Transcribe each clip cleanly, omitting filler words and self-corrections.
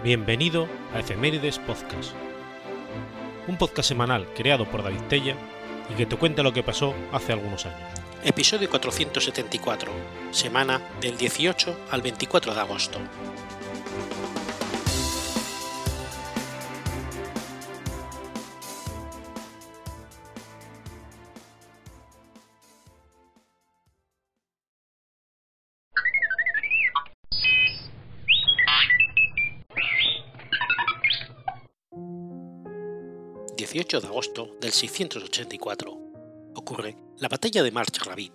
Bienvenido a Efemérides Podcast, un podcast semanal creado por David Tella y que te cuenta lo que pasó hace algunos años. Episodio 474, semana del 18 al 24 de agosto. El 18 de agosto del 684 ocurre la batalla de March Ravid.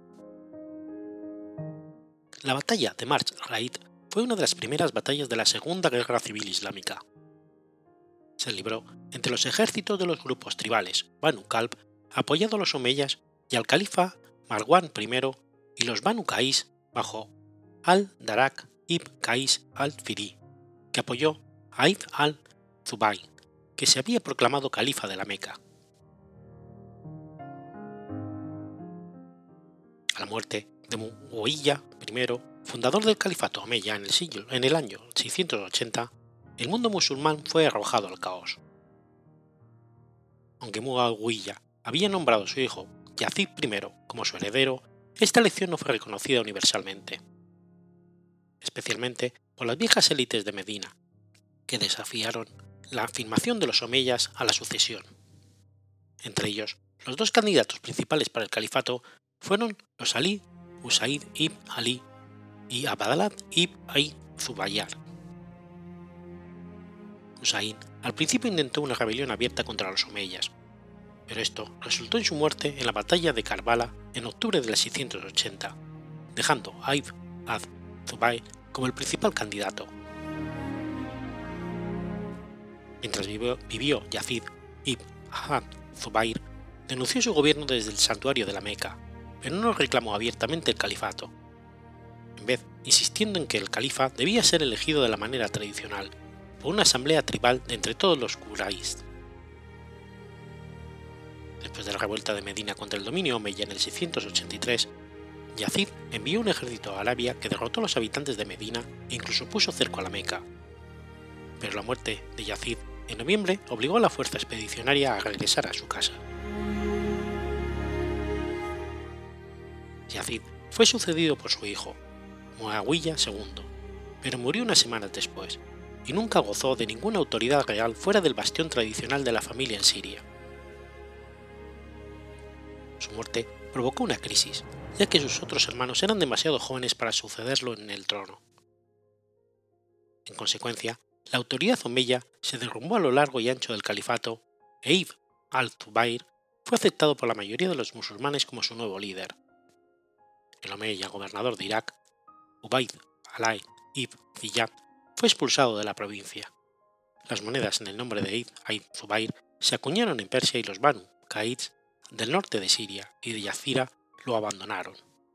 La batalla de March Ravid fue una de las primeras batallas de la Segunda Guerra Civil Islámica. Se libró entre los ejércitos de los grupos tribales Banu Kalb, apoyado a los omeyas, y al califa Marwan I y los Banu Qais bajo al-Darak ibn Qais al-Fihri, que apoyó a Ibn al-Zubayr, que se había proclamado califa de la Meca. A la muerte de Muawiyah I, fundador del califato omeya en el año 680, el mundo musulmán fue arrojado al caos. Aunque Muawiyah había nombrado a su hijo Yazid I como su heredero, esta elección no fue reconocida universalmente, especialmente por las viejas élites de Medina, que desafiaron la afirmación de los omeyas a la sucesión. Entre ellos, los dos candidatos principales para el califato fueron los Ali Usaid ibn Ali y Abdallah ibn Zubayr. Usaid al principio intentó una rebelión abierta contra los omeyas, pero esto resultó en su muerte en la batalla de Karbala en octubre del 680, dejando a Ibn al-Zubayr como el principal candidato. Mientras vivió Yazid ibn al-Zubayr, denunció su gobierno desde el santuario de la Meca, pero no reclamó abiertamente el califato, en vez insistiendo en que el califa debía ser elegido de la manera tradicional, por una asamblea tribal de entre todos los Quraysh. Después de la revuelta de Medina contra el dominio omeya en el 683, Yazid envió un ejército a Arabia que derrotó a los habitantes de Medina e incluso puso cerco a la Meca. Pero la muerte de Yazid en noviembre obligó a la fuerza expedicionaria a regresar a su casa. Yazid fue sucedido por su hijo, Muawiyah II, pero murió unas semanas después, y nunca gozó de ninguna autoridad real fuera del bastión tradicional de la familia en Siria. Su muerte provocó una crisis, ya que sus otros hermanos eran demasiado jóvenes para sucederlo en el trono. En consecuencia, la autoridad omeya se derrumbó a lo largo y ancho del califato e Ibn al-Zubayr fue aceptado por la mayoría de los musulmanes como su nuevo líder. El omeya gobernador de Irak, Ubayd Allah ibn Ziyad, fue expulsado de la provincia. Las monedas en el nombre de Ibn al-Zubayr se acuñaron en Persia y los Banu Qais del norte de Siria y de Yazira lo abandonaron.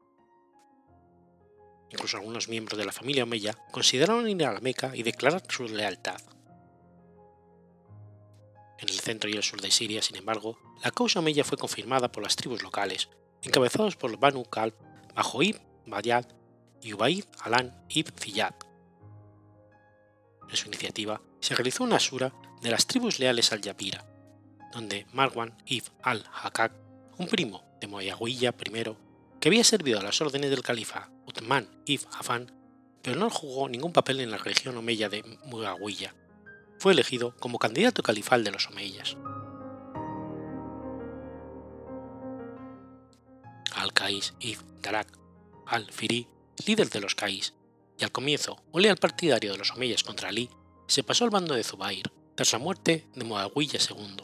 Incluso algunos miembros de la familia omeya consideraron ir a la Meca y declarar su lealtad. En el centro y el sur de Siria, sin embargo, la causa omeya fue confirmada por las tribus locales, encabezados por los Banu Kalb bajo Ibn Bayad y Ubayd Allah ibn Ziyad. En su iniciativa se realizó una shura de las tribus leales al Yabira, donde Marwan ibn al-Hakak, un primo de Muawiyah I, que había servido a las órdenes del califa Uthman ibn Affan, pero no jugó ningún papel en la religión omeya de Muawiyah, fue elegido como candidato califal de los omeyas. Al-Qais ibn Darak al-Fihri, líder de los Qais, y al comienzo un leal partidario de los omeyas contra Ali, se pasó al bando de Zubayr tras la muerte de Muawiyah II.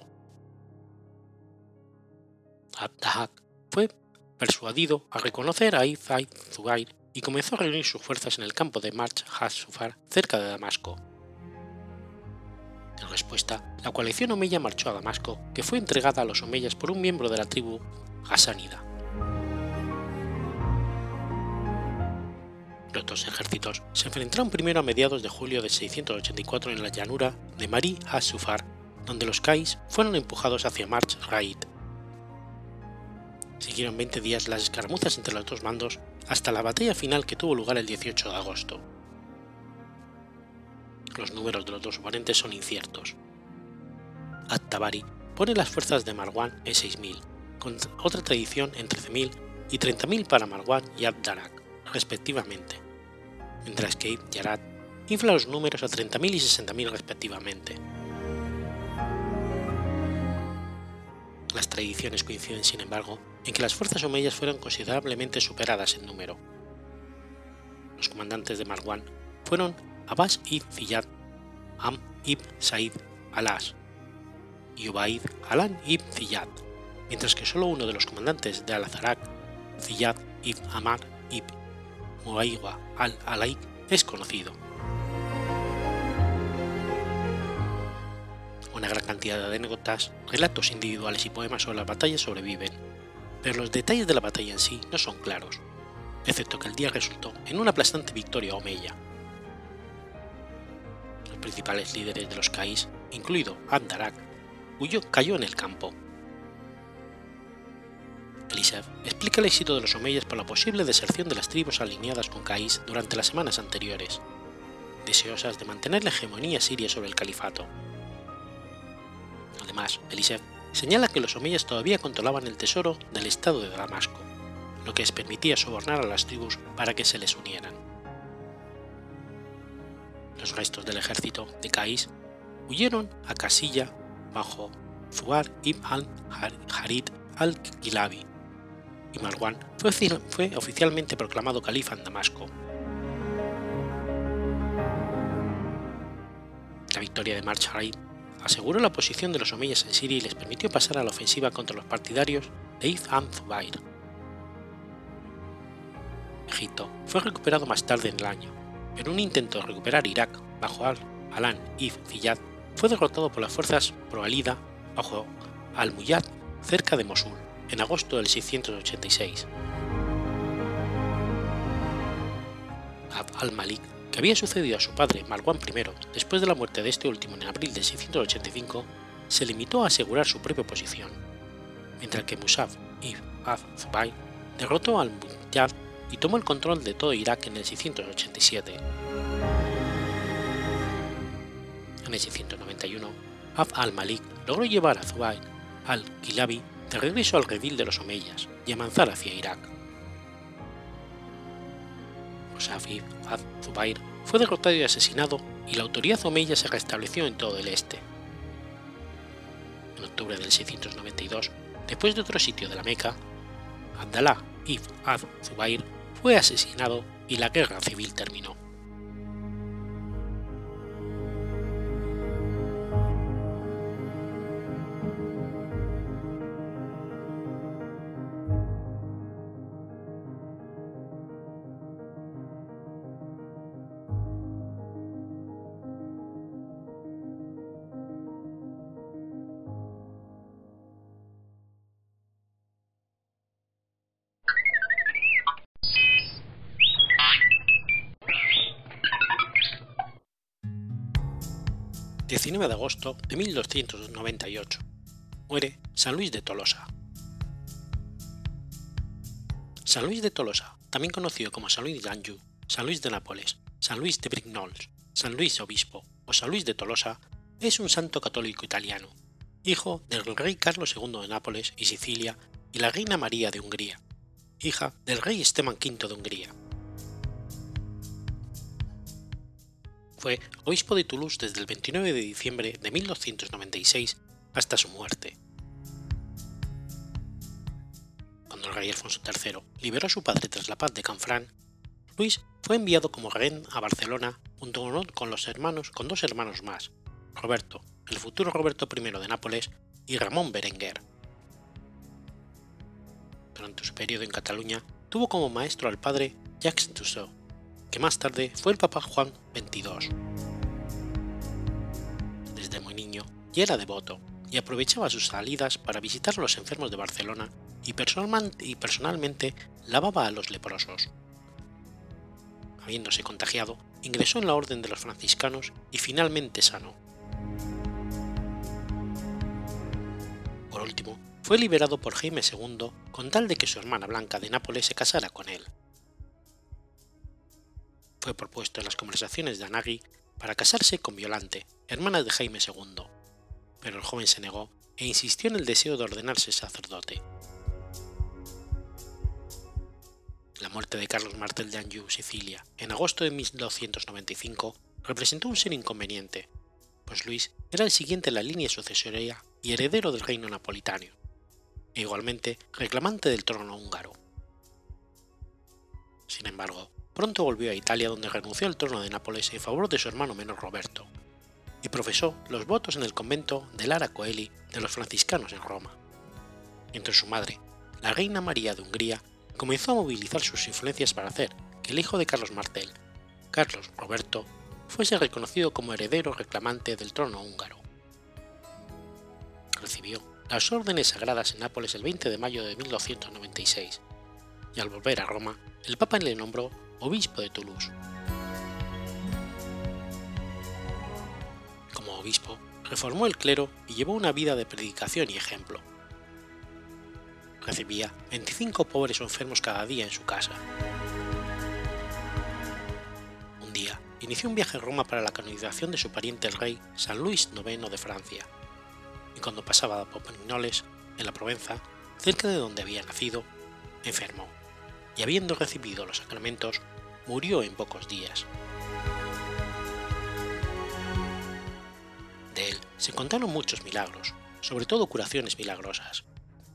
Abdahak fue persuadido a reconocer a Ibn al-Zubayr y comenzó a reunir sus fuerzas en el campo de March has-Sufar cerca de Damasco. En respuesta, la coalición omeya marchó a Damasco, que fue entregada a los omeyas por un miembro de la tribu Ghassanida. Los dos ejércitos se enfrentaron primero a mediados de julio de 684 en la llanura de Mari has-Sufar, donde los Qais fueron empujados hacia March Raid. Siguieron 20 días las escaramuzas entre los dos bandos hasta la batalla final que tuvo lugar el 18 de agosto. Los números de los dos oponentes son inciertos. At-Tabari pone las fuerzas de Marwan en 6.000, con otra tradición en 13.000 y 30.000 para Marwan y Abd-Darak, respectivamente, mientras que Ibn Yarad infla los números a 30.000 y 60.000 respectivamente. Las tradiciones coinciden, sin embargo, en que las fuerzas omeyas fueron considerablemente superadas en número. Los comandantes de Marwan fueron Abbas ibn Ziyad, Amr ibn Said al-As y Ubayd Alan ibn Ziyad, mientras que solo uno de los comandantes de al-Zarak, Ziyad ibn Amar ibn Muaywa al-Alaik, es conocido. Una gran cantidad de anécdotas, relatos individuales y poemas sobre las batallas sobreviven, pero los detalles de la batalla en sí no son claros, excepto que el día resultó en una aplastante victoria omeya. Los principales líderes de los Qais, incluido Abd-Darak, cayó en el campo. Elisef explica el éxito de los omeyas por la posible deserción de las tribus alineadas con Qais durante las semanas anteriores, deseosas de mantener la hegemonía siria sobre el califato. Además, Elisef señala que los omeyas todavía controlaban el tesoro del estado de Damasco, lo que les permitía sobornar a las tribus para que se les unieran. Los restos del ejército de Qais huyeron a Qasiyah bajo Zubar ibn al-Harid al-Kilabi, y Marwan fue oficialmente proclamado califa en Damasco. La victoria de Marj-Harid aseguró la posición de los omeyas en Siria y les permitió pasar a la ofensiva contra los partidarios de Ibn al-Zubayr. Egipto fue recuperado más tarde en el año, pero un intento de recuperar Irak bajo Alan ibn Ziyad fue derrotado por las fuerzas pro-Alida bajo al-Muyadd cerca de Mosul en agosto del 686. Abd al-Malik, que había sucedido a su padre Marwan I después de la muerte de este último en abril de 685, se limitó a asegurar su propia posición, mientras que Musab ibn az-Zubayr derrotó al-Muyadd y tomó el control de todo Irak en el 687. En el 691, Abd al-Malik logró llevar a Zubayr al-Kilabi de regreso al redil de los omeyas y avanzar hacia Irak. Musab ibn az-Zubayr fue derrotado y asesinado, y la autoridad omeya se restableció en todo el este. En octubre del 692, después de otro sitio de la Meca, Abdalá ibn az-Zubayr fue asesinado y la guerra civil terminó. El 19 de agosto de 1298 muere San Luis de Tolosa. San Luis de Tolosa, también conocido como San Luis de Anjou, San Luis de Nápoles, San Luis de Brignoles, San Luis Obispo o San Luis de Tolosa, es un santo católico italiano, hijo del rey Carlos II de Nápoles y Sicilia y la reina María de Hungría, hija del rey Esteban V de Hungría. Fue obispo de Toulouse desde el 29 de diciembre de 1296 hasta su muerte. Cuando el rey Alfonso III liberó a su padre tras la paz de Canfranc, Luis fue enviado como rehén a Barcelona junto con dos hermanos más, Roberto, el futuro Roberto I de Nápoles, y Ramón Berenguer. Durante su periodo en Cataluña tuvo como maestro al padre Jacques Tussaud, que más tarde fue el Papa Juan XXII. Desde muy niño ya era devoto y aprovechaba sus salidas para visitar a los enfermos de Barcelona y personalmente lavaba a los leprosos. Habiéndose contagiado, ingresó en la orden de los franciscanos y finalmente sanó. Por último, fue liberado por Jaime II con tal de que su hermana Blanca de Nápoles se casara con él. Fue propuesto en las conversaciones de Anagui para casarse con Violante, hermana de Jaime II, pero el joven se negó e insistió en el deseo de ordenarse sacerdote. La muerte de Carlos Martel de Anjou, Sicilia, en agosto de 1295, representó un serio inconveniente, pues Luis era el siguiente en la línea sucesoria y heredero del reino napolitano, e igualmente reclamante del trono húngaro. Sin embargo, pronto volvió a Italia, donde renunció al trono de Nápoles en favor de su hermano menor Roberto, y profesó los votos en el convento de Lara Coeli de los franciscanos en Roma. Mientras su madre, la reina María de Hungría, comenzó a movilizar sus influencias para hacer que el hijo de Carlos Martel, Carlos Roberto, fuese reconocido como heredero reclamante del trono húngaro. Recibió las órdenes sagradas en Nápoles el 20 de mayo de 1296, y al volver a Roma, el Papa le nombró obispo de Toulouse. Como obispo, reformó el clero y llevó una vida de predicación y ejemplo. Recibía 25 pobres o enfermos cada día en su casa. Un día, inició un viaje a Roma para la canonización de su pariente el rey San Luis IX de Francia, y cuando pasaba por Pignoles, en la Provenza, cerca de donde había nacido, enfermó, y habiendo recibido los sacramentos, murió en pocos días. De él se contaron muchos milagros, sobre todo curaciones milagrosas.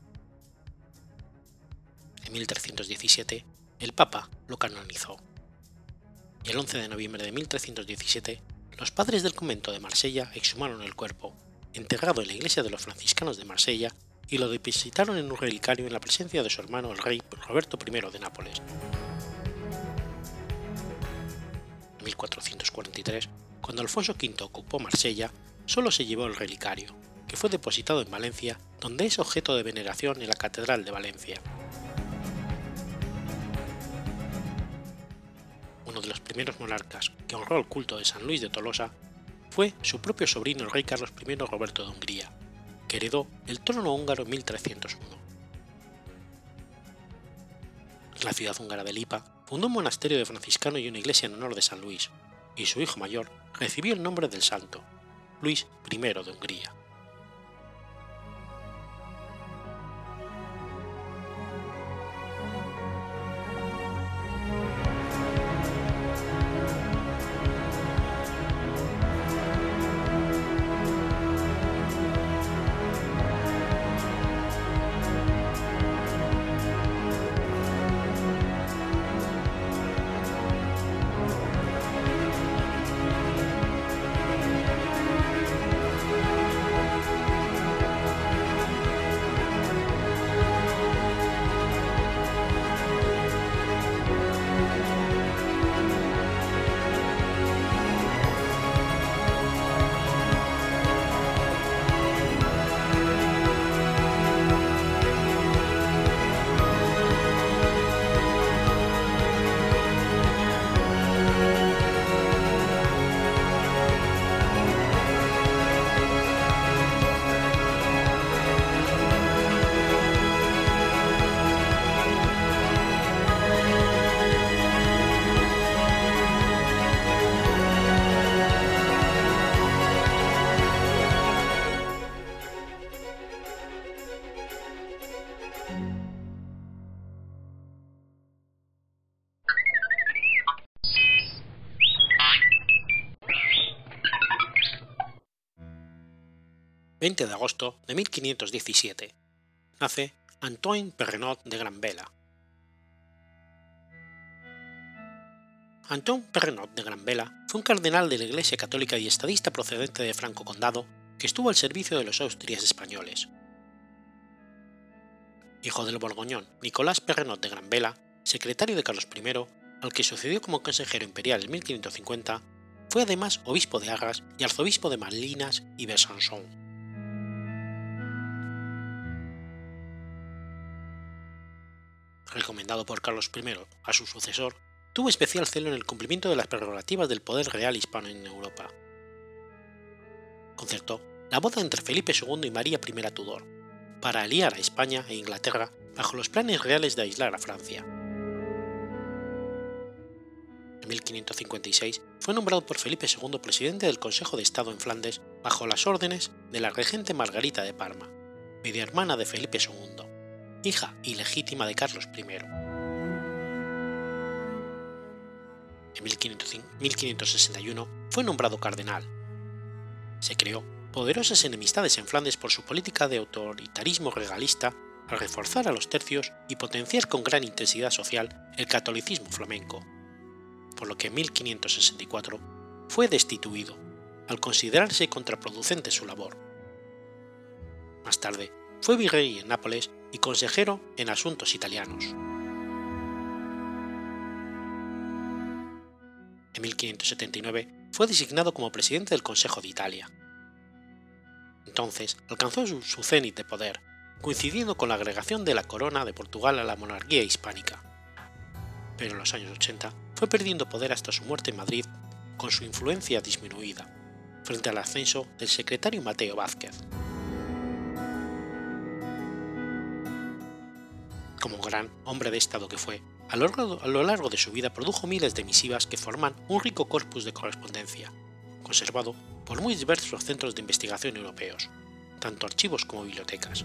En 1317, el Papa lo canonizó, y el 11 de noviembre de 1317, los padres del convento de Marsella exhumaron el cuerpo, enterrado en la iglesia de los franciscanos de Marsella, y lo depositaron en un relicario en la presencia de su hermano el rey Roberto I de Nápoles. En 1443, cuando Alfonso V ocupó Marsella, solo se llevó el relicario, que fue depositado en Valencia, donde es objeto de veneración en la Catedral de Valencia. Uno de los primeros monarcas que honró el culto de San Luis de Tolosa fue su propio sobrino el rey Carlos I Roberto de Hungría, que heredó el trono húngaro en 1301. En la ciudad húngara de Lipa fundó un monasterio de franciscanos y una iglesia en honor de San Luis, y su hijo mayor recibió el nombre del santo, Luis I de Hungría. ...20 de agosto de 1517... nace Antoine Perrenot de Granvella. Antoine Perrenot de Granvella fue un cardenal de la Iglesia Católica y estadista procedente de Franco Condado que estuvo al servicio de los Austrias españoles. Hijo del borgoñón Nicolás Perrenot de Granvella, secretario de Carlos I, al que sucedió como consejero imperial en 1550, fue además obispo de Arras y arzobispo de Malines y Besançon. Recomendado por Carlos I a su sucesor, tuvo especial celo en el cumplimiento de las prerrogativas del poder real hispano en Europa. Concertó la boda entre Felipe II y María I Tudor, para aliar a España e Inglaterra bajo los planes reales de aislar a Francia. En En 1556 fue nombrado por Felipe II presidente del Consejo de Estado en Flandes bajo las órdenes de la regente Margarita de Parma, media hermana de Felipe II, hija ilegítima de Carlos I. En 1561 fue nombrado cardenal. Se creó poderosas enemistades en Flandes por su política de autoritarismo regalista al reforzar a los tercios y potenciar con gran intensidad social el catolicismo flamenco, por lo que en 1564 fue destituido, al considerarse contraproducente su labor. Más tarde fue virrey en Nápoles y consejero en asuntos italianos. En 1579 fue designado como presidente del Consejo de Italia. Entonces alcanzó su cénit de poder, coincidiendo con la agregación de la corona de Portugal a la monarquía hispánica. Pero en los años 80 fue perdiendo poder hasta su muerte en Madrid, con su influencia disminuida, frente al ascenso del secretario Mateo Vázquez. Como gran hombre de Estado que fue, a lo largo de su vida produjo miles de misivas que forman un rico corpus de correspondencia, conservado por muy diversos centros de investigación europeos, tanto archivos como bibliotecas.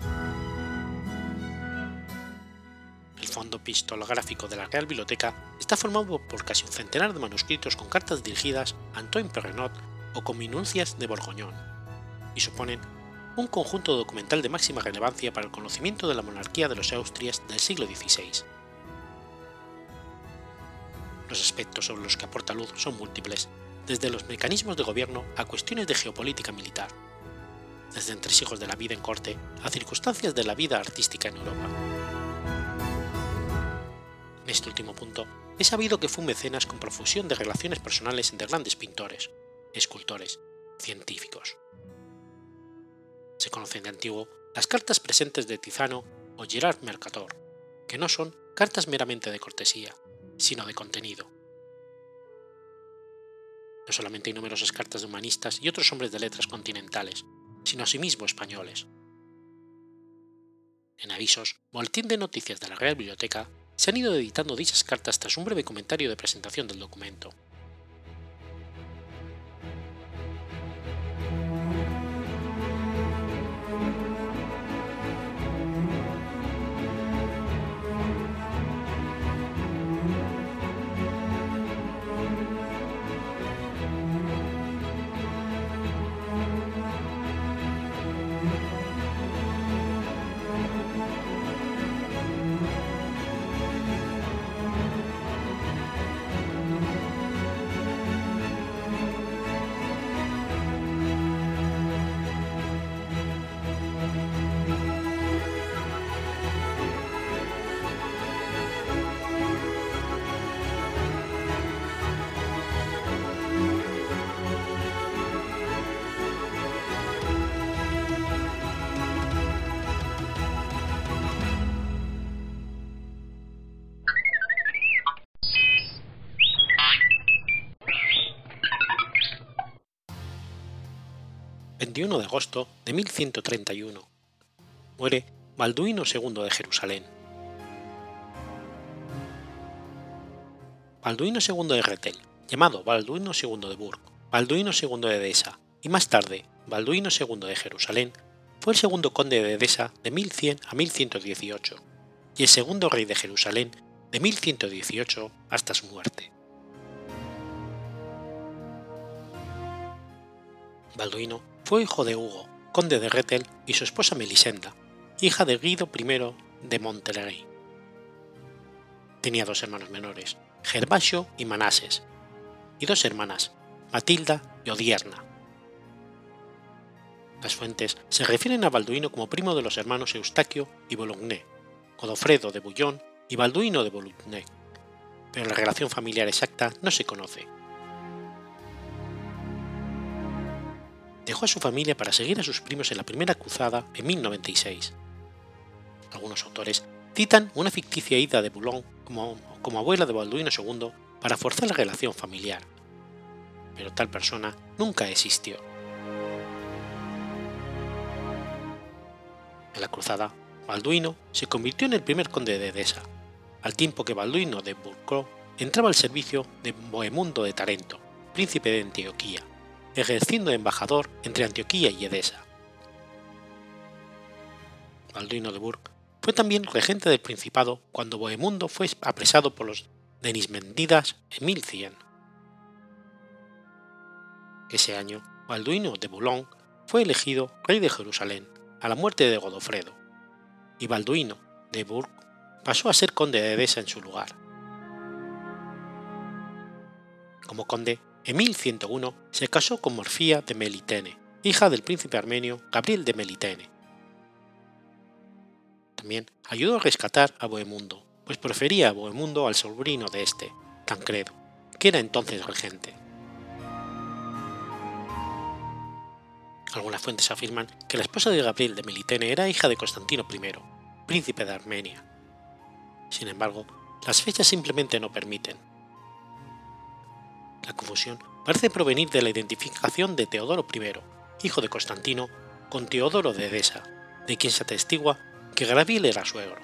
El fondo pistolográfico de la Real Biblioteca está formado por casi un centenar de manuscritos con cartas dirigidas a Antoine Perrenot o con minucias de Borgoñón, y suponen un conjunto documental de máxima relevancia para el conocimiento de la monarquía de los Austrias del siglo XVI. Los aspectos sobre los que aporta luz son múltiples, desde los mecanismos de gobierno a cuestiones de geopolítica militar, desde entresijos de la vida en corte a circunstancias de la vida artística en Europa. En este último punto, es sabido que fue un mecenas con profusión de relaciones personales entre grandes pintores, escultores, científicos. Se conocen de antiguo las cartas presentes de Tizano o Gerard Mercator, que no son cartas meramente de cortesía, sino de contenido. No solamente hay numerosas cartas de humanistas y otros hombres de letras continentales, sino asimismo españoles. En avisos, boletín de noticias de la Real Biblioteca, se han ido editando dichas cartas tras un breve comentario de presentación del documento. El 21 de agosto de 1131 muere Balduino II de Jerusalén. Balduino II de Rethel, llamado Balduino II de Burg, Balduino II de Edesa y más tarde Balduino II de Jerusalén, fue el segundo conde de Edesa de 1100 a 1118 y el segundo rey de Jerusalén de 1118 hasta su muerte. Balduino fue hijo de Hugo, conde de Rethel, y su esposa Melisenda, hija de Guido I de Monterrey. Tenía dos hermanos menores, Gervasio y Manases, y dos hermanas, Matilda y Odierna. Las fuentes se refieren a Balduino como primo de los hermanos Eustaquio y Boulogne, Godofredo de Bouillon y Balduino de Boulogne, pero la relación familiar exacta no se conoce. Dejó a su familia para seguir a sus primos en la primera cruzada en 1096. Algunos autores citan una ficticia ida de Boulogne como abuela de Balduino II para forzar la relación familiar, pero tal persona nunca existió. En la cruzada, Balduino se convirtió en el primer conde de Edesa, al tiempo que Balduino de Bourgogne entraba al servicio de Bohemundo de Tarento, príncipe de Antioquía, ejerciendo de embajador entre Antioquía y Edesa. Balduino de Burg fue también regente del principado cuando Bohemundo fue apresado por los Denismendidas en 1100. Ese año, Balduino de Boulogne fue elegido rey de Jerusalén a la muerte de Godofredo, y Balduino de Burg pasó a ser conde de Edesa en su lugar. Como conde, en 1101 se casó con Morfía de Melitene, hija del príncipe armenio Gabriel de Melitene. También ayudó a rescatar a Bohemundo, pues prefería a Bohemundo al sobrino de este, Tancredo, que era entonces regente. Algunas fuentes afirman que la esposa de Gabriel de Melitene era hija de Constantino I, príncipe de Armenia. Sin embargo, las fechas simplemente no permiten. La confusión parece provenir de la identificación de Teodoro I, hijo de Constantino, con Teodoro de Edesa, de quien se atestigua que Gabriel era suegro.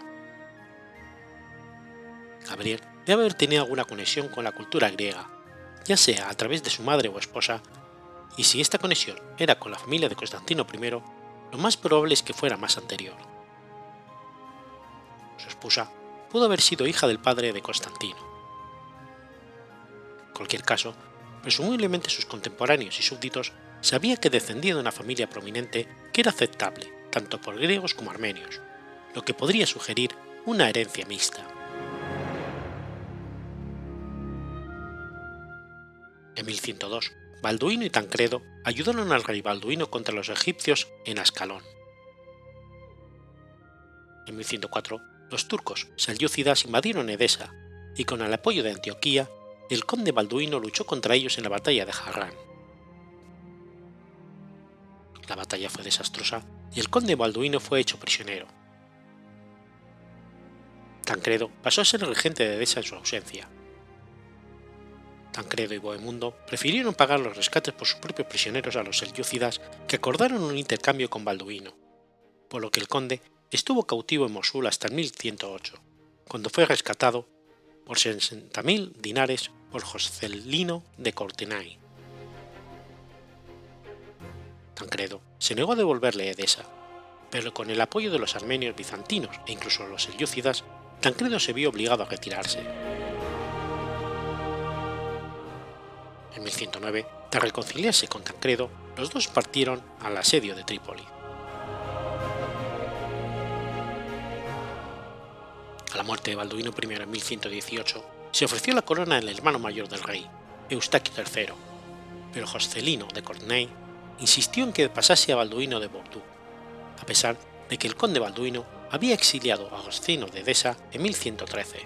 Gabriel debe haber tenido alguna conexión con la cultura griega, ya sea a través de su madre o esposa, y si esta conexión era con la familia de Constantino I, lo más probable es que fuera más anterior. Su esposa pudo haber sido hija del padre de Constantino. En cualquier caso, presumiblemente sus contemporáneos y súbditos sabían que descendía de una familia prominente que era aceptable tanto por griegos como armenios, lo que podría sugerir una herencia mixta. En 1102, Balduino y Tancredo ayudaron al rey Balduino contra los egipcios en Ascalón. En 1104, los turcos selyúcidas invadieron Edesa y con el apoyo de Antioquía, el conde Balduino luchó contra ellos en la batalla de Harrán. La batalla fue desastrosa y el conde Balduino fue hecho prisionero. Tancredo pasó a ser regente de Edesa en su ausencia. Tancredo y Bohemundo prefirieron pagar los rescates por sus propios prisioneros a los selyúcidas, que acordaron un intercambio con Balduino, por lo que el conde estuvo cautivo en Mosul hasta el 1108, cuando fue rescatado por 60.000 dinares por Joscelino de Courtenay. Tancredo se negó a devolverle Edesa, pero con el apoyo de los armenios bizantinos e incluso los selyúcidas, Tancredo se vio obligado a retirarse. En 1109, tras reconciliarse con Tancredo, los dos partieron al asedio de Trípoli. A la muerte de Balduino I en 1118, se ofreció la corona al hermano mayor del rey, Eustaquio III, pero Joscelino de Courtenay insistió en que pasase a Balduino de Bordeaux, a pesar de que el conde Balduino había exiliado a Agostino de Edesa en 1113.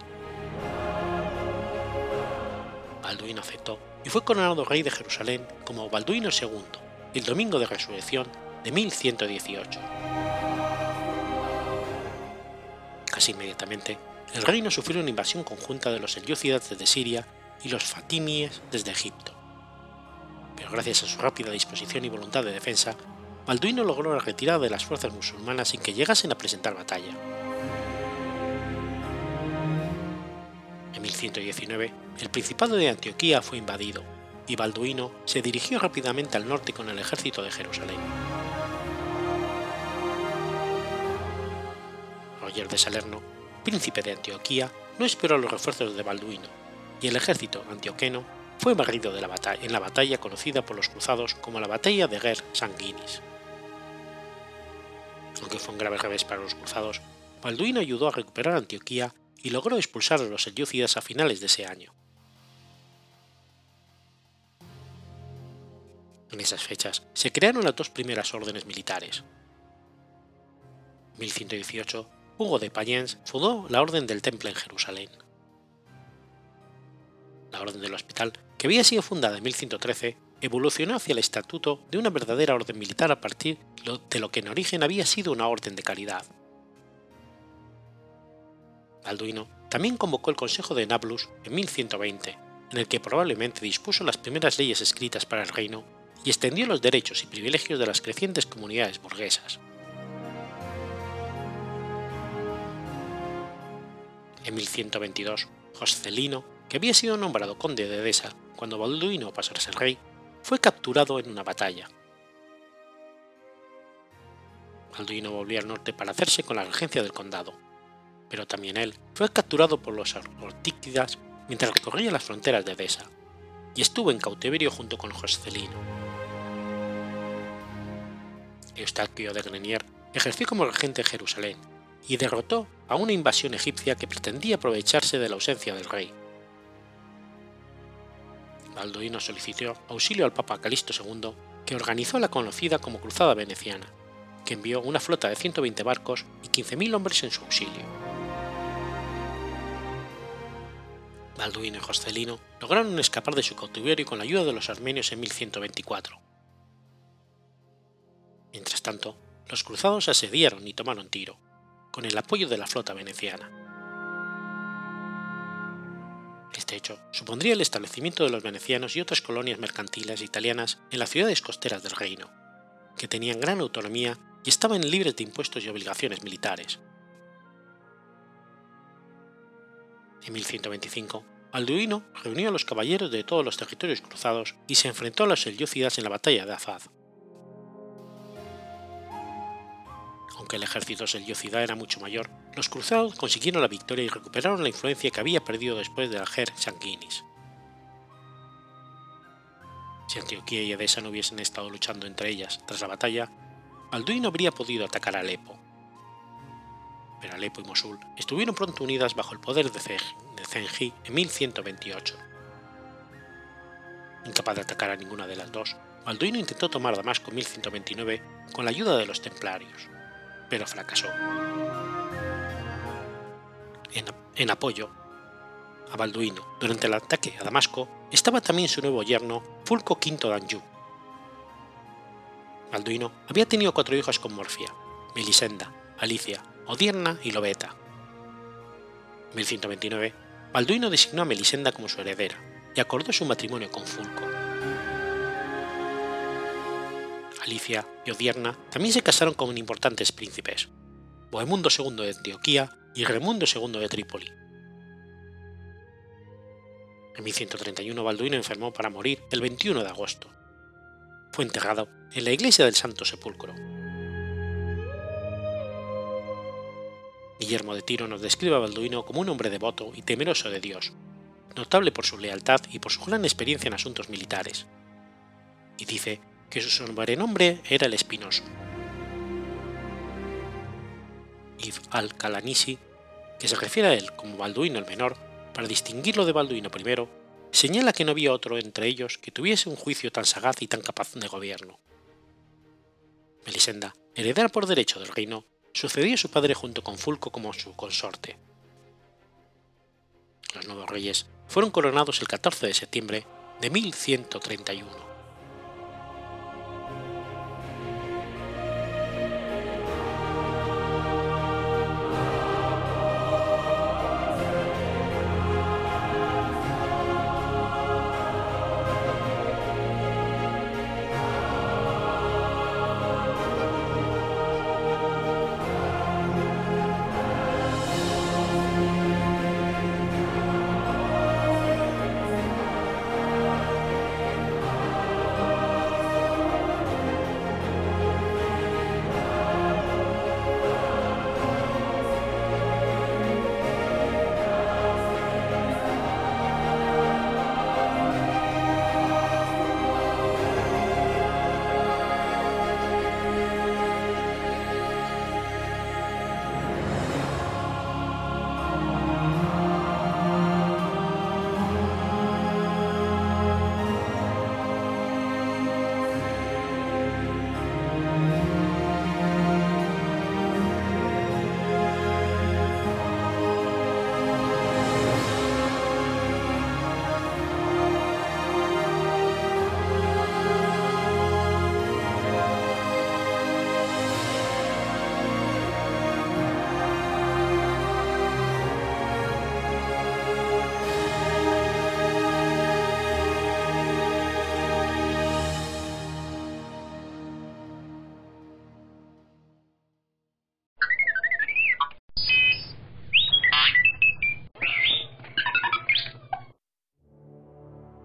Balduino aceptó y fue coronado rey de Jerusalén como Balduino II el domingo de resurrección de 1118. Casi inmediatamente, el reino sufrió una invasión conjunta de los selyúcidas desde Siria y los fatimíes desde Egipto. Pero gracias a su rápida disposición y voluntad de defensa, Balduino logró la retirada de las fuerzas musulmanas sin que llegasen a presentar batalla. En 1119, el Principado de Antioquía fue invadido, y Balduino se dirigió rápidamente al norte con el ejército de Jerusalén. Roger de Salerno, príncipe de Antioquía, no esperó a los refuerzos de Balduino, y el ejército antioqueno fue barrido en la batalla conocida por los cruzados como la batalla de Ger Sanguinis. Aunque fue un grave revés para los cruzados, Balduino ayudó a recuperar Antioquía y logró expulsar a los selyúcidas a finales de ese año. En esas fechas se crearon las dos primeras órdenes militares. En 1118, Hugo de Payens fundó la Orden del Temple en Jerusalén. La Orden del Hospital, que había sido fundada en 1113, evolucionó hacia el estatuto de una verdadera orden militar a partir de lo que en origen había sido una orden de caridad. Balduino también convocó el Consejo de Nablus en 1120, en el que probablemente dispuso las primeras leyes escritas para el reino y extendió los derechos y privilegios de las crecientes comunidades burguesas. En 1122, Joscelino, que había sido nombrado conde de Edesa cuando Balduino pasó a ser rey, fue capturado en una batalla. Balduino volvió al norte para hacerse con la regencia del condado, pero también él fue capturado por los Ortíquidas mientras recorría las fronteras de Edesa, y estuvo en cautiverio junto con Joscelino. Eustaquio de Grenier ejerció como regente en Jerusalén y derrotó a una invasión egipcia que pretendía aprovecharse de la ausencia del rey. Balduino solicitó auxilio al Papa Calixto II, que organizó la conocida como Cruzada Veneciana, que envió una flota de 120 barcos y 15.000 hombres en su auxilio. Balduino y Joscelino lograron escapar de su cautiverio con la ayuda de los armenios en 1124. Mientras tanto, los cruzados asediaron y tomaron Tiro, con el apoyo de la flota veneciana. Este hecho supondría el establecimiento de los venecianos y otras colonias mercantiles italianas en las ciudades costeras del reino, que tenían gran autonomía y estaban libres de impuestos y obligaciones militares. En 1125, Balduino reunió a los caballeros de todos los territorios cruzados y se enfrentó a los selyúcidas en la batalla de Azaz. Aunque el ejército selyúcida era mucho mayor, los cruzados consiguieron la victoria y recuperaron la influencia que había perdido después de Alger Sanguinis. Si Antioquía y Edesa no hubiesen estado luchando entre ellas tras la batalla, Balduino habría podido atacar Alepo. Pero Alepo y Mosul estuvieron pronto unidas bajo el poder de Zengi en 1128. Incapaz de atacar a ninguna de las dos, Balduino intentó tomar Damasco en 1129 con la ayuda de los templarios, pero fracasó. En apoyo a Balduino durante el ataque a Damasco estaba también su nuevo yerno Fulco V d'Anjou. Balduino había tenido 4 hijas con Morfia: Melisenda, Alicia, Odierna y Lobeta. En 1129, Balduino designó a Melisenda como su heredera y acordó su matrimonio con Fulco. Alicia y Odierna también se casaron con importantes príncipes: Bohemundo II de Antioquía y Raimundo II de Trípoli. En 1131 Balduino enfermó para morir el 21 de agosto. Fue enterrado en la iglesia del Santo Sepulcro. Guillermo de Tiro nos describe a Balduino como un hombre devoto y temeroso de Dios, notable por su lealtad y por su gran experiencia en asuntos militares, y dice que su sobrenombre era el Espinoso. Ibn al-Qalanisi, que se refiere a él como Balduino el Menor, para distinguirlo de Balduino I, señala que no había otro entre ellos que tuviese un juicio tan sagaz y tan capaz de gobierno. Melisenda, heredera por derecho del reino, sucedió a su padre junto con Fulco como su consorte. Los nuevos reyes fueron coronados el 14 de septiembre de 1131.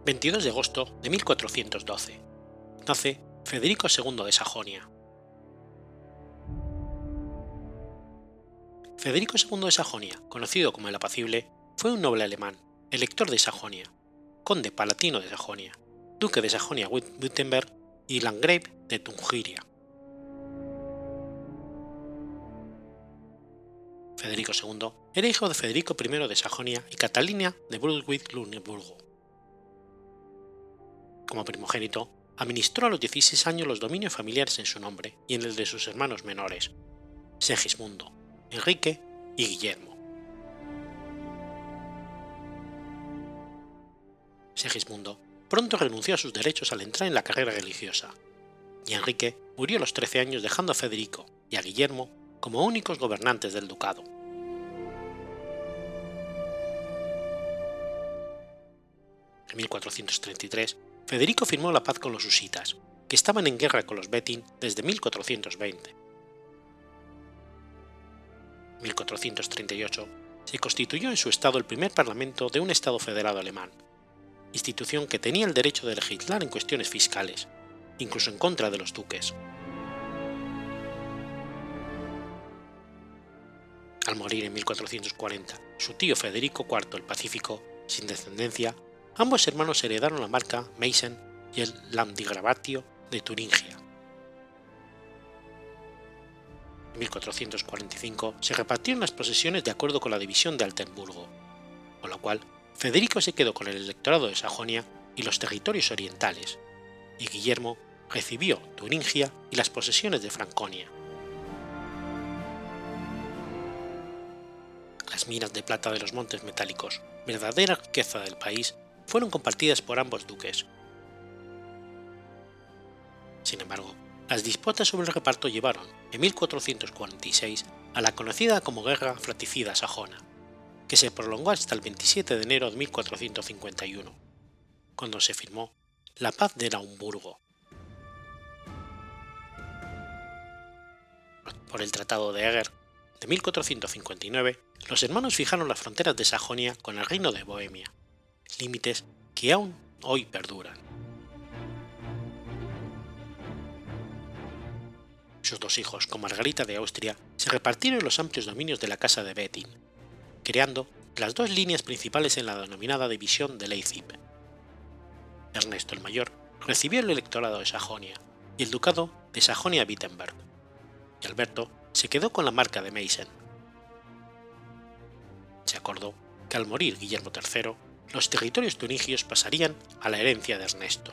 22 de agosto de 1412. Nace Federico II de Sajonia. Federico II de Sajonia, conocido como el Apacible, fue un noble alemán, elector de Sajonia, conde palatino de Sajonia, duque de Sajonia-Württemberg y landgrave de Turingia. Federico II era hijo de Federico I de Sajonia y Catalina de Brunswick-Luneburgo. Como primogénito, administró a los 16 años los dominios familiares en su nombre y en el de sus hermanos menores, Segismundo, Enrique y Guillermo. Segismundo pronto renunció a sus derechos al entrar en la carrera religiosa, y Enrique murió a los 13 años dejando a Federico y a Guillermo como únicos gobernantes del ducado. En 1433, Federico firmó la paz con los husitas, que estaban en guerra con los Wettin desde 1420. En 1438 se constituyó en su estado el primer parlamento de un estado federado alemán, institución que tenía el derecho de legislar en cuestiones fiscales, incluso en contra de los duques. Al morir en 1440 su tío Federico IV el Pacífico, sin descendencia, ambos hermanos heredaron la marca Meissen y el Landgravatio de Turingia. En 1445 se repartieron las posesiones de acuerdo con la división de Altenburgo, con lo cual Federico se quedó con el electorado de Sajonia y los territorios orientales, y Guillermo recibió Turingia y las posesiones de Franconia. Las minas de plata de los Montes Metálicos, verdadera riqueza del país, fueron compartidas por ambos duques. Sin embargo, las disputas sobre el reparto llevaron, en 1446, a la conocida como Guerra Fratricida Sajona, que se prolongó hasta el 27 de enero de 1451, cuando se firmó la Paz de Naumburgo. Por el Tratado de Eger de 1459, los hermanos fijaron las fronteras de Sajonia con el Reino de Bohemia, límites que aún hoy perduran. Sus dos hijos, con Margarita de Austria, se repartieron los amplios dominios de la Casa de Wettin, creando las dos líneas principales en la denominada división de Leipzig. Ernesto el Mayor recibió el electorado de Sajonia y el ducado de Sajonia-Wittenberg, y Alberto se quedó con la marca de Meissen. Se acordó que al morir Guillermo III, los territorios turingios pasarían a la herencia de Ernesto.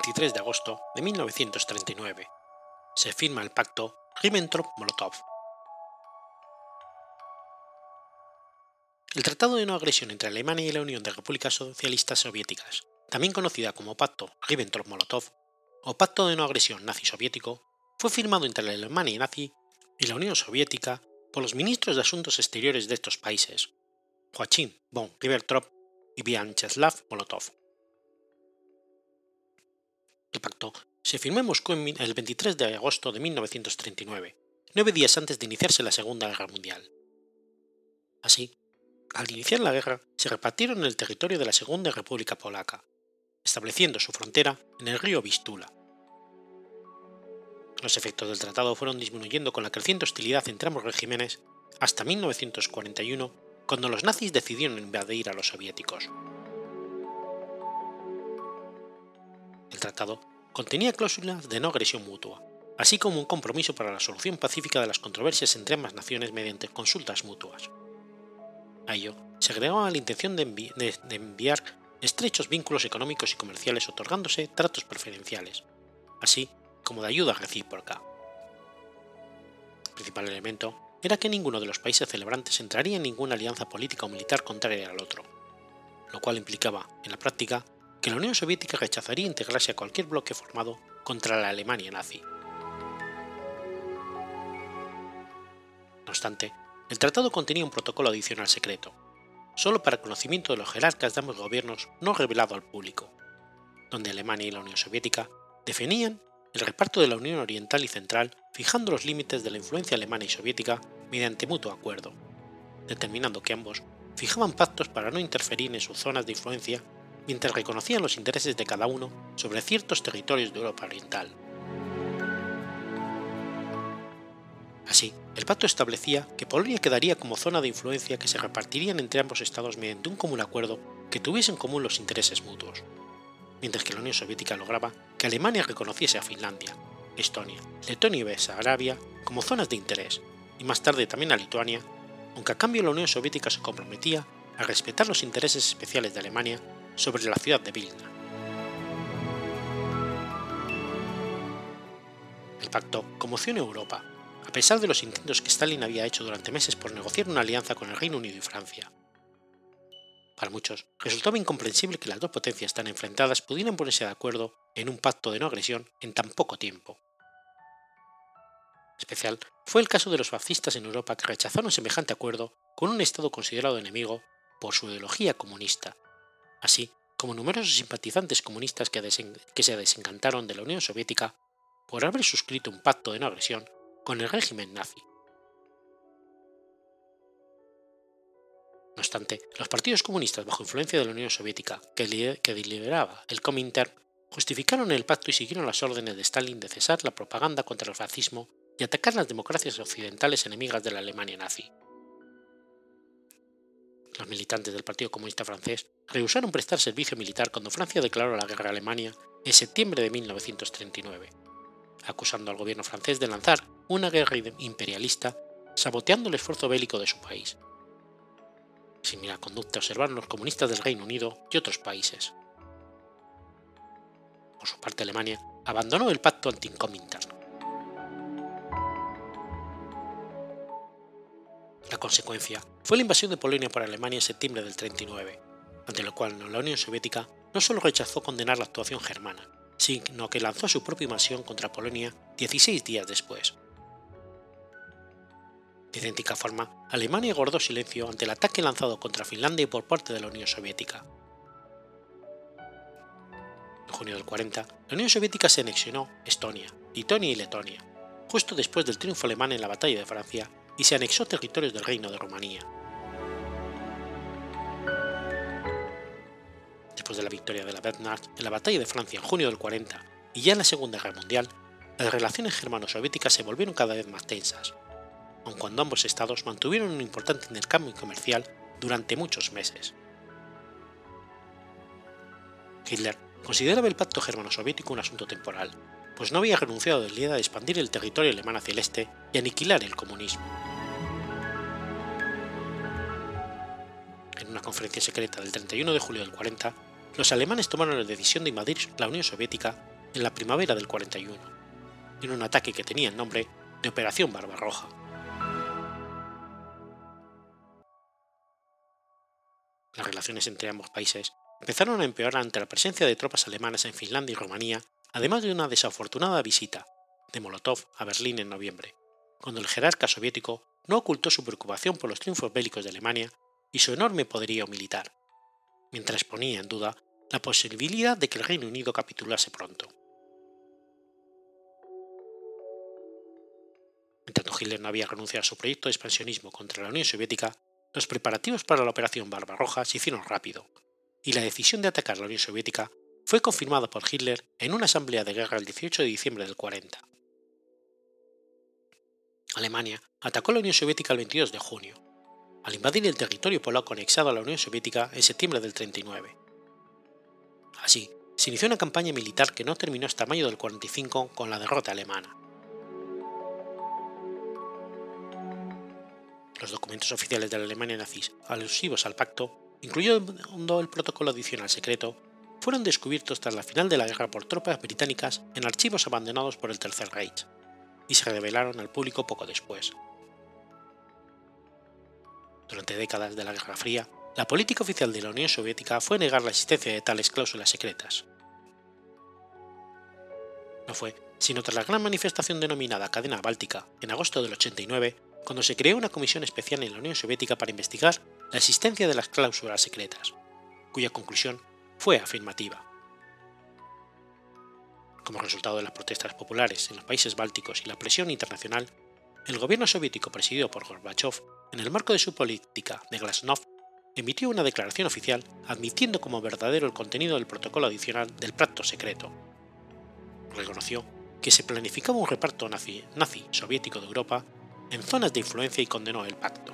23 de agosto de 1939. Se firma el pacto Ribbentrop-Molotov. El Tratado de No Agresión entre Alemania y la Unión de Repúblicas Socialistas Soviéticas, también conocida como Pacto Ribbentrop-Molotov o Pacto de No Agresión Nazi-Soviético, fue firmado entre la Alemania nazi y la Unión Soviética por los ministros de Asuntos Exteriores de estos países, Joachim von Ribbentrop y Vyacheslav Molotov. El pacto se firmó en Moscú el 23 de agosto de 1939, 9 días antes de iniciarse la Segunda Guerra Mundial. Así, al iniciar la guerra, se repartieron el territorio de la Segunda República Polaca, estableciendo su frontera en el río Vístula. Los efectos del tratado fueron disminuyendo con la creciente hostilidad entre ambos regímenes hasta 1941, cuando los nazis decidieron invadir a los soviéticos. El tratado contenía cláusulas de no agresión mutua, así como un compromiso para la solución pacífica de las controversias entre ambas naciones mediante consultas mutuas. A ello se agregaba la intención de enviar estrechos vínculos económicos y comerciales otorgándose tratos preferenciales, así como de ayuda recíproca. El principal elemento era que ninguno de los países celebrantes entraría en ninguna alianza política o militar contraria al otro, lo cual implicaba, en la práctica, que la Unión Soviética rechazaría integrarse a cualquier bloque formado contra la Alemania nazi. No obstante, el tratado contenía un protocolo adicional secreto, solo para conocimiento de los jerarcas de ambos gobiernos no revelado al público, donde Alemania y la Unión Soviética definían el reparto de la Unión Oriental y Central fijando los límites de la influencia alemana y soviética mediante mutuo acuerdo, determinando que ambos fijaban pactos para no interferir en sus zonas de influencia mientras reconocían los intereses de cada uno sobre ciertos territorios de Europa Oriental. Así, el pacto establecía que Polonia quedaría como zona de influencia que se repartirían entre ambos estados mediante un común acuerdo que tuviese en común los intereses mutuos, mientras que la Unión Soviética lograba que Alemania reconociese a Finlandia, Estonia, Letonia y Besarabia como zonas de interés, y más tarde también a Lituania, aunque a cambio la Unión Soviética se comprometía a respetar los intereses especiales de Alemania sobre la ciudad de Vilna. El pacto conmocionó a Europa, a pesar de los intentos que Stalin había hecho durante meses por negociar una alianza con el Reino Unido y Francia. Para muchos, resultaba incomprensible que las dos potencias tan enfrentadas pudieran ponerse de acuerdo en un pacto de no agresión en tan poco tiempo. Especial fue el caso de los fascistas en Europa que rechazaron semejante acuerdo con un Estado considerado enemigo por su ideología comunista, así como numerosos simpatizantes comunistas que se desencantaron de la Unión Soviética por haber suscrito un pacto de no agresión con el régimen nazi. No obstante, los partidos comunistas bajo influencia de la Unión Soviética que lideraba el Comintern justificaron el pacto y siguieron las órdenes de Stalin de cesar la propaganda contra el fascismo y atacar las democracias occidentales enemigas de la Alemania nazi. Los militantes del Partido Comunista Francés rehusaron prestar servicio militar cuando Francia declaró la guerra a Alemania en septiembre de 1939, acusando al gobierno francés de lanzar una guerra imperialista saboteando el esfuerzo bélico de su país. Similar conducta observaron los comunistas del Reino Unido y otros países. Por su parte, Alemania abandonó el pacto anti-Comintern. La consecuencia fue la invasión de Polonia por Alemania en septiembre del 39, ante lo cual la Unión Soviética no solo rechazó condenar la actuación germana, sino que lanzó su propia invasión contra Polonia 16 días después. De idéntica forma, Alemania guardó silencio ante el ataque lanzado contra Finlandia por parte de la Unión Soviética. En junio del 40, la Unión Soviética se anexionó Estonia, Lituania y Letonia, justo después del triunfo alemán en la Batalla de Francia, y se anexó territorios del Reino de Rumanía. Después de la victoria de la Wehrmacht en la Batalla de Francia en junio del 40 y ya en la Segunda Guerra Mundial, las relaciones germano-soviéticas se volvieron cada vez más tensas, aun cuando ambos estados mantuvieron un importante intercambio comercial durante muchos meses. Hitler consideraba el pacto germano-soviético un asunto temporal, pues no había renunciado de la idea de expandir el territorio alemán hacia el este y aniquilar el comunismo. En una conferencia secreta del 31 de julio del 40, los alemanes tomaron la decisión de invadir la Unión Soviética en la primavera del 41, en un ataque que tenía el nombre de Operación Barbarroja. Las relaciones entre ambos países empezaron a empeorar ante la presencia de tropas alemanas en Finlandia y Rumanía, además de una desafortunada visita de Molotov a Berlín en noviembre, cuando el jerarca soviético no ocultó su preocupación por los triunfos bélicos de Alemania y su enorme poderío militar, mientras ponía en duda la posibilidad de que el Reino Unido capitulase pronto. En tanto Hitler no había renunciado a su proyecto de expansionismo contra la Unión Soviética, los preparativos para la Operación Barbarroja se hicieron rápido, y la decisión de atacar la Unión Soviética fue confirmada por Hitler en una asamblea de guerra el 18 de diciembre del 40. Alemania atacó a la Unión Soviética el 22 de junio, al invadir el territorio polaco anexado a la Unión Soviética en septiembre del 39. Así, se inició una campaña militar que no terminó hasta mayo del 45 con la derrota alemana. Los documentos oficiales de la Alemania nazi alusivos al pacto, incluyendo el protocolo adicional secreto, fueron descubiertos tras la final de la guerra por tropas británicas en archivos abandonados por el Tercer Reich, y se revelaron al público poco después. Durante décadas de la Guerra Fría, la política oficial de la Unión Soviética fue negar la existencia de tales cláusulas secretas. No fue sino tras la gran manifestación denominada Cadena Báltica en agosto del 89 cuando se creó una comisión especial en la Unión Soviética para investigar la existencia de las cláusulas secretas, cuya conclusión fue afirmativa. Como resultado de las protestas populares en los países bálticos y la presión internacional, el gobierno soviético presidido por Gorbachov, en el marco de su política de Glasnost, emitió una declaración oficial admitiendo como verdadero el contenido del protocolo adicional del pacto secreto. Reconoció que se planificaba un reparto nazi soviético de Europa en zonas de influencia y condenó el pacto.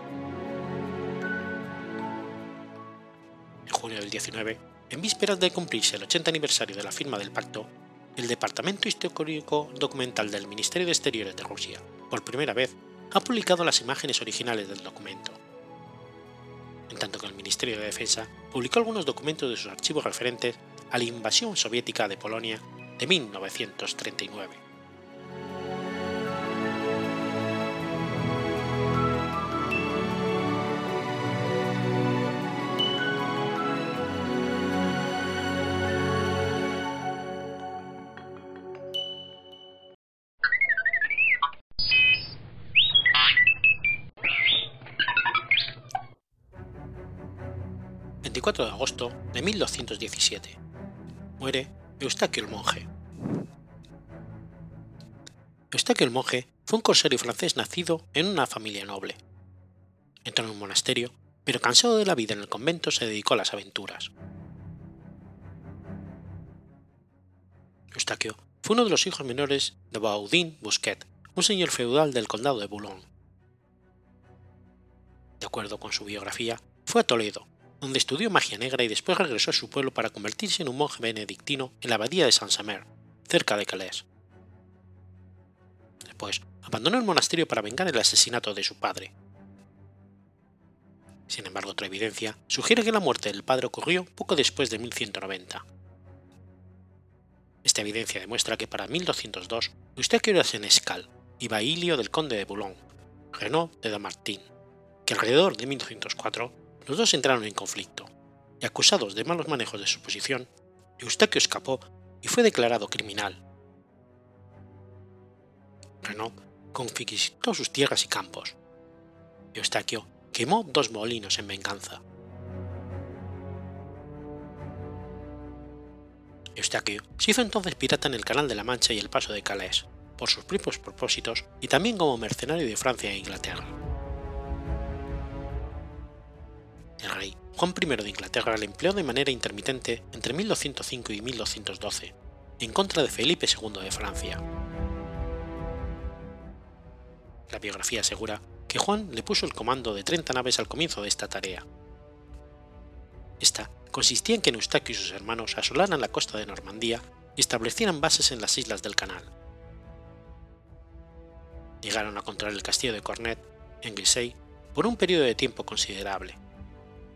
En junio del 19, en vísperas de cumplirse el 80 aniversario de la firma del pacto, el Departamento Histórico Documental del Ministerio de Exteriores de Rusia, por primera vez, ha publicado las imágenes originales del documento, en tanto que el Ministerio de Defensa publicó algunos documentos de sus archivos referentes a la invasión soviética de Polonia de 1939. El 24 de agosto de 1217. Muere Eustaquio el Monje. Eustaquio el Monje fue un corsario francés nacido en una familia noble. Entró en un monasterio, pero cansado de la vida en el convento se dedicó a las aventuras. Eustaquio fue uno de los hijos menores de Baudin Bousquet, un señor feudal del condado de Boulogne. De acuerdo con su biografía, fue a Toledo, donde estudió magia negra y después regresó a su pueblo para convertirse en un monje benedictino en la abadía de Saint-Samer, cerca de Calais. Después abandonó el monasterio para vengar el asesinato de su padre. Sin embargo, otra evidencia sugiere que la muerte del padre ocurrió poco después de 1190. Esta evidencia demuestra que para 1202 Eustaquio era senescal y bailio del conde de Boulogne, Renaud de Damartin, que alrededor de 1204 los dos entraron en conflicto, y acusados de malos manejos de su posición, Eustaquio escapó y fue declarado criminal. Renaud confiscó sus tierras y campos. Eustaquio quemó 2 molinos en venganza. Eustaquio se hizo entonces pirata en el Canal de la Mancha y el Paso de Calais, por sus propios propósitos y también como mercenario de Francia e Inglaterra. El rey Juan I de Inglaterra le empleó de manera intermitente entre 1205 y 1212, en contra de Felipe II de Francia. La biografía asegura que Juan le puso el comando de 30 naves al comienzo de esta tarea. Esta consistía en que Eustaquio y sus hermanos asolaran la costa de Normandía y establecieran bases en las islas del canal. Llegaron a controlar el castillo de Cornet, en Grisey, por un periodo de tiempo considerable.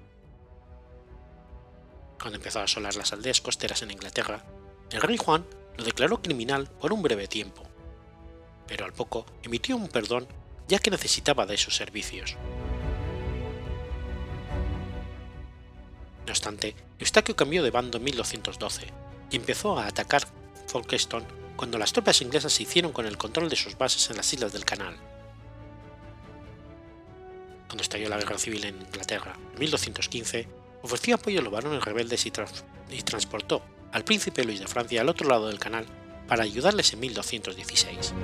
Cuando empezó a asolar las aldeas costeras en Inglaterra, el rey Juan lo declaró criminal por un breve tiempo, pero al poco emitió un perdón ya que necesitaba de sus servicios. No obstante, Eustaquio cambió de bando en 1212 y empezó a atacar Folkestone cuando las tropas inglesas se hicieron con el control de sus bases en las islas del Canal. Cuando estalló la guerra civil en Inglaterra en 1215, ofreció apoyo a los varones rebeldes y transportó al príncipe Luis de Francia al otro lado del canal para ayudarles en 1216.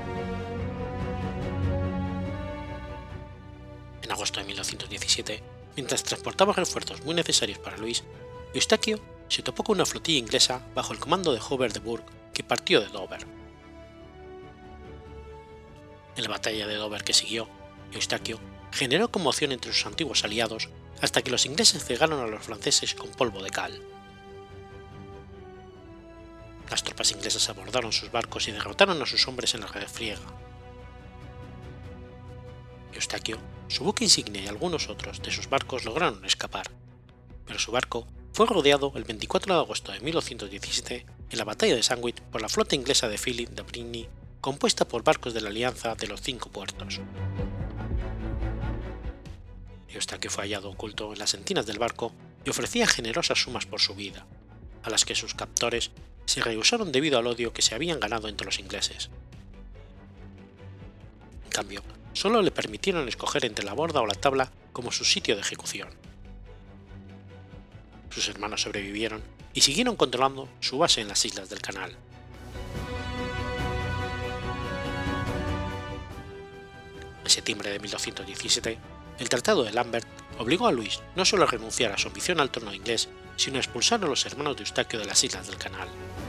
En agosto de 1217, mientras transportaba refuerzos muy necesarios para Luis, Eustaquio se topó con una flotilla inglesa bajo el comando de Hubert de Burgh que partió de Dover. En la batalla de Dover que siguió, Eustaquio generó conmoción entre sus antiguos aliados hasta que los ingleses cegaron a los franceses con polvo de cal. Las tropas inglesas abordaron sus barcos y derrotaron a sus hombres en la refriega. Eustaquio, su buque insignia y algunos otros de sus barcos lograron escapar, pero su barco fue rodeado el 24 de agosto de 1217 en la batalla de Sandwich por la flota inglesa de Philip de Brigney, compuesta por barcos de la Alianza de los Cinco Puertos. Eustaquio fue hallado oculto en las entinas del barco y ofrecía generosas sumas por su vida, a las que sus captores se rehusaron debido al odio que se habían ganado entre los ingleses. En cambio, solo le permitieron escoger entre la borda o la tabla como su sitio de ejecución. Sus hermanos sobrevivieron y siguieron controlando su base en las islas del Canal. En septiembre de 1217, el Tratado de Lambert obligó a Luis no solo a renunciar a su ambición al trono inglés, sino a expulsar a los hermanos de Eustaquio de las islas del Canal.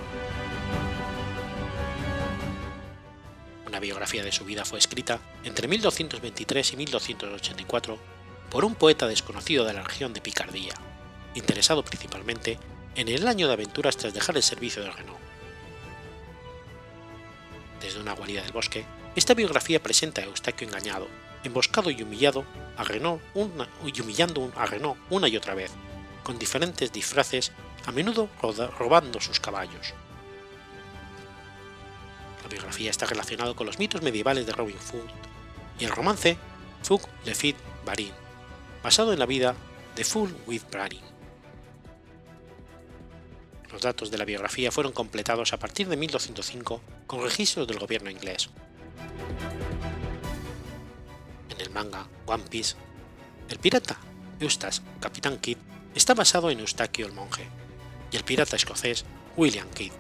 Una biografía de su vida fue escrita entre 1223 y 1284 por un poeta desconocido de la región de Picardía, interesado principalmente en el año de aventuras tras dejar el servicio de Renault. Desde una guarida del bosque, esta biografía presenta a Eustaquio engañado, emboscado y humillando a Renault una y otra vez, con diferentes disfraces, a menudo robando sus caballos. La biografía está relacionada con los mitos medievales de Robin Hood y el romance Fug le Fit Barin, basado en la vida de Full with Barin. Los datos de la biografía fueron completados a partir de 1205 con registros del gobierno inglés. En el manga One Piece, el pirata Eustace Capitán Kidd está basado en Eustaquio el monje, y el pirata escocés William Kidd.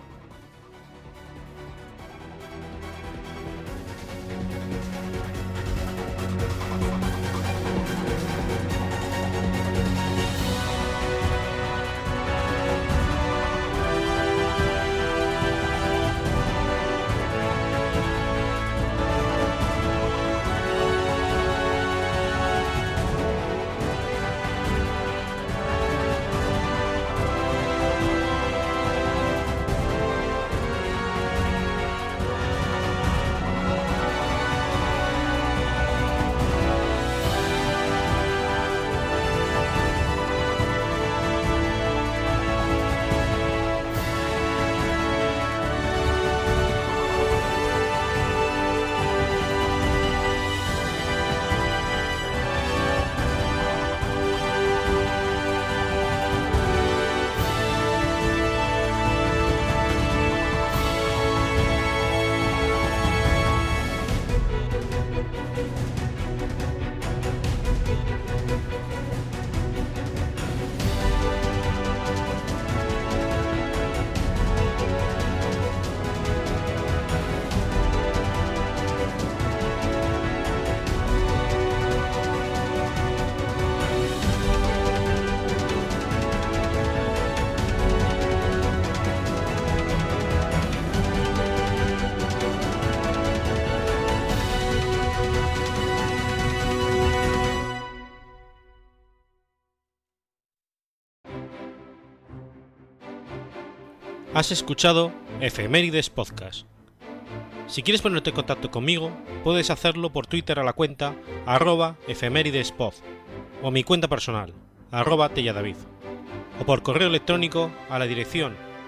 Has escuchado Efemérides Podcast. Si quieres ponerte en contacto conmigo, puedes hacerlo por Twitter a la cuenta @efemeridespod o a mi cuenta personal @telladavid, o por correo electrónico a la dirección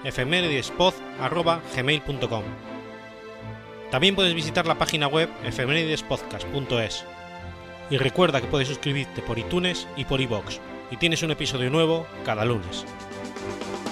efemeridespod@gmail.com. También puedes visitar la página web efemeridespodcast.es. Y recuerda que puedes suscribirte por iTunes y por iVoox, y tienes un episodio nuevo cada lunes.